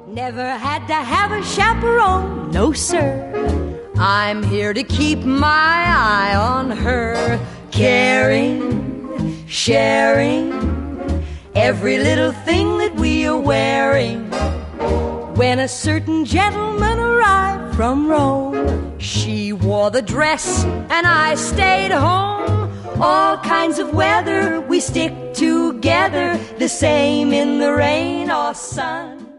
Never had to have a chaperone, no sir. I'm here to keep my eye on her. Caring, sharing every little thing that we are wearing. When a certain gentleman arrived from Rome, she wore the dress and I stayed home. All kinds of weather, we stick together, the same in the rain or sun.